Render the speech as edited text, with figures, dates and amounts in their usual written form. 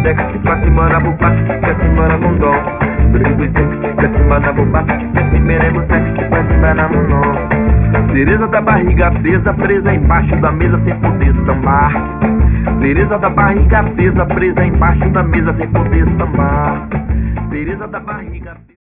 boneca, se passa mana bupa, se mana mundon. Se mana bupa, se meremo sexo, se passa mana mundon. Tereza da barriga presa, presa embaixo da mesa sem poder sambar. Tereza da barriga presa, presa embaixo da mesa sem poder sambar. Tereza da barriga